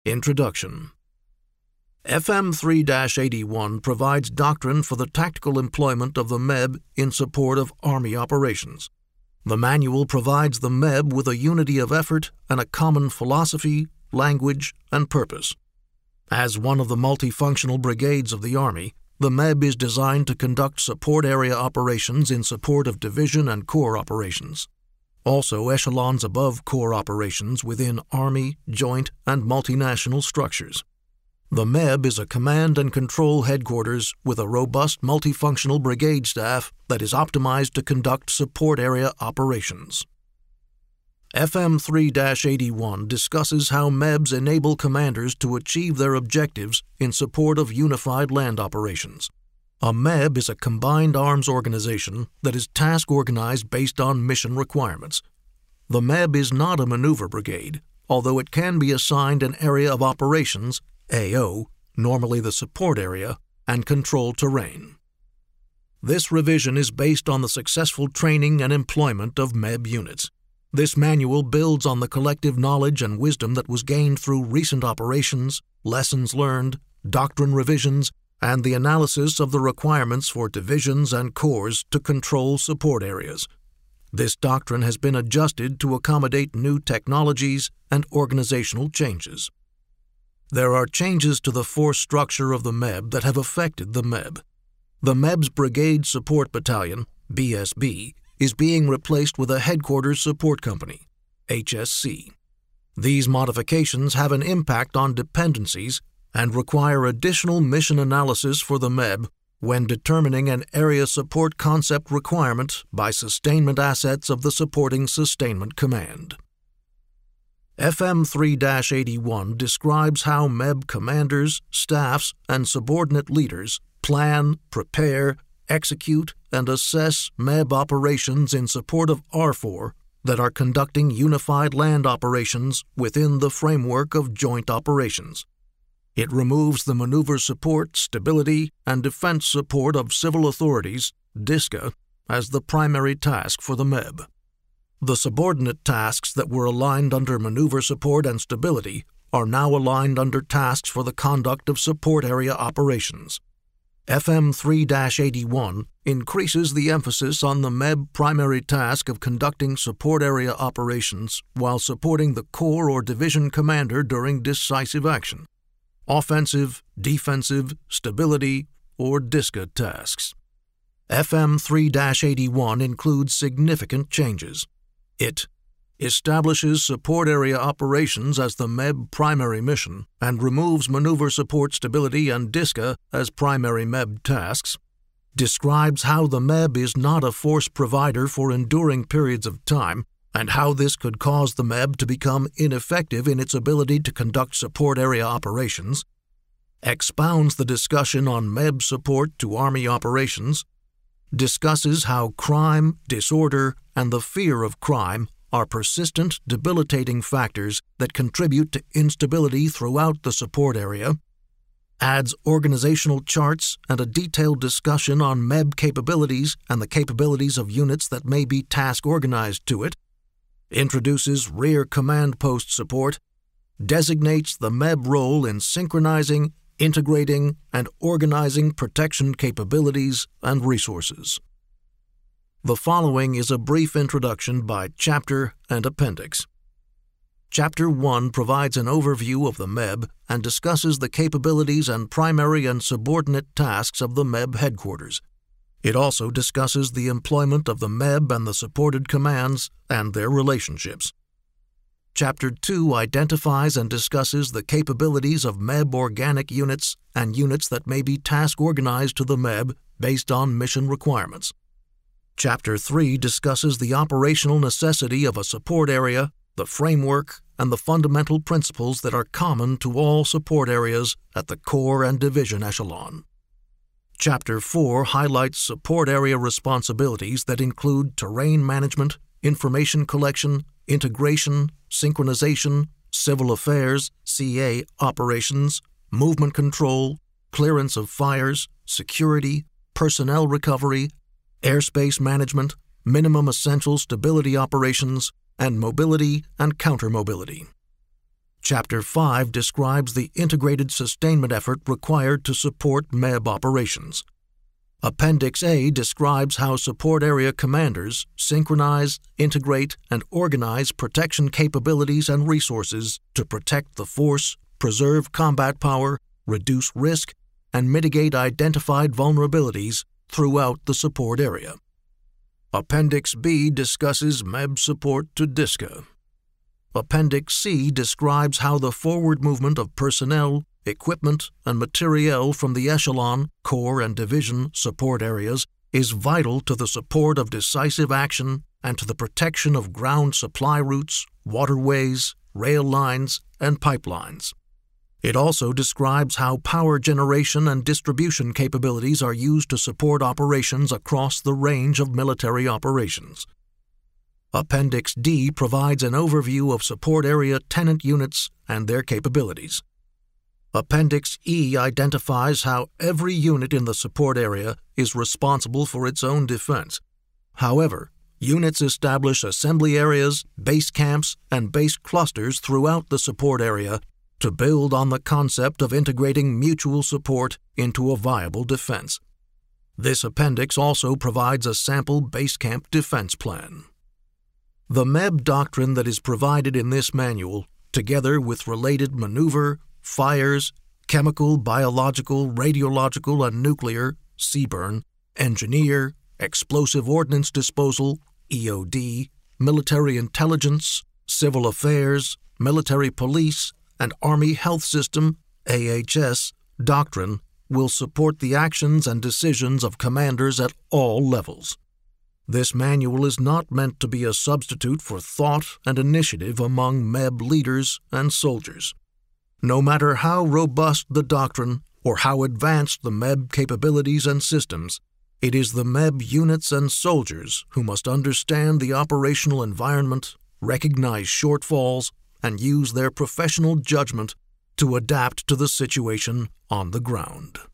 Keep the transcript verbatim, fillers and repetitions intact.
Introduction. F M three eighty-one provides doctrine for the tactical employment of the M E B in support of Army operations. The manual provides the M E B with a unity of effort and a common philosophy, language, and purpose. As one of the multifunctional brigades of the Army, the M E B is designed to conduct support area operations in support of division and corps operations. Also echelons above corps operations within Army, joint, and multinational structures. The M E B is a command and control headquarters with a robust multifunctional brigade staff that is optimized to conduct support area operations. F M three eighty-one discusses how M E Bs enable commanders to achieve their objectives in support of unified land operations. A M E B is a combined arms organization that is task-organized based on mission requirements. The M E B is not a maneuver brigade, although it can be assigned an area of operations, A O, normally the support area, and control terrain. This revision is based on the successful training and employment of M E B units. This manual builds on the collective knowledge and wisdom that was gained through recent operations, lessons learned, doctrine revisions, and the analysis of the requirements for divisions and corps to control support areas. This doctrine has been adjusted to accommodate new technologies and organizational changes. There are changes to the force structure of the M E B that have affected the M E B. The M E B's Brigade Support Battalion, B S B, is being replaced with a Headquarters Support Company, H S C. These modifications have an impact on dependencies and require additional mission analysis for the M E B when determining an area support concept requirement by sustainment assets of the supporting sustainment command. F M three eighty-one describes how M E B commanders, staffs, and subordinate leaders plan, prepare, execute, and assess M E B operations in support of A R four that are conducting unified land operations within the framework of joint operations. It removes the maneuver support, stability, and defense support of civil authorities, D I S C A, as the primary task for the M E B. The subordinate tasks that were aligned under maneuver support and stability are now aligned under tasks for the conduct of support area operations. F M three eighty-one increases the emphasis on the M E B primary task of conducting support area operations while supporting the corps or division commander during decisive action, offensive, defensive, stability, or D I S C A tasks. F M three eighty-one includes significant changes. It establishes support area operations as the M E B primary mission and removes maneuver support, stability, and D I S C A as primary M E B tasks, describes how the M E B is not a force provider for enduring periods of time and how this could cause the M E B to become ineffective in its ability to conduct support area operations, expounds the discussion on M E B support to Army operations, discusses how crime, disorder, and the fear of crime are persistent, debilitating factors that contribute to instability throughout the support area, adds organizational charts and a detailed discussion on M E B capabilities and the capabilities of units that may be task-organized to it, introduces rear command post support, designates the M E B role in synchronizing, integrating, and organizing protection capabilities and resources. The following is a brief introduction by chapter and appendix. Chapter one provides an overview of the M E B and discusses the capabilities and primary and subordinate tasks of the M E B headquarters. It also discusses the employment of the M E B and the supported commands and their relationships. Chapter two identifies and discusses the capabilities of M E B organic units and units that may be task-organized to the M E B based on mission requirements. Chapter three discusses the operational necessity of a support area, the framework, and the fundamental principles that are common to all support areas at the corps and division echelon. Chapter four highlights support area responsibilities that include terrain management, information collection, integration, synchronization, civil affairs, C A operations, movement control, clearance of fires, security, personnel recovery, airspace management, minimum essential stability operations, and mobility and counter-mobility. Chapter five describes the integrated sustainment effort required to support M E B operations. Appendix A describes how support area commanders synchronize, integrate, and organize protection capabilities and resources to protect the force, preserve combat power, reduce risk, and mitigate identified vulnerabilities throughout the support area. Appendix B discusses M E B support to D I S C A. Appendix C describes how the forward movement of personnel, equipment, and materiel from the echelon, corps, and division support areas is vital to the support of decisive action and to the protection of ground supply routes, waterways, rail lines, and pipelines. It also describes how power generation and distribution capabilities are used to support operations across the range of military operations. Appendix D provides an overview of support area tenant units and their capabilities. Appendix E identifies how every unit in the support area is responsible for its own defense. However, units establish assembly areas, base camps, and base clusters throughout the support area to build on the concept of integrating mutual support into a viable defense. This appendix also provides a sample base camp defense plan. The M E B doctrine that is provided in this manual, together with related maneuver, fires, chemical, biological, radiological, and nuclear, C BURN, engineer, explosive ordnance disposal, E O D, military intelligence, civil affairs, military police, and Army Health System, A H S, doctrine will support the actions and decisions of commanders at all levels. This manual is not meant to be a substitute for thought and initiative among M E B leaders and soldiers. No matter how robust the doctrine or how advanced the M E B capabilities and systems, it is the M E B units and soldiers who must understand the operational environment, recognize shortfalls, and use their professional judgment to adapt to the situation on the ground.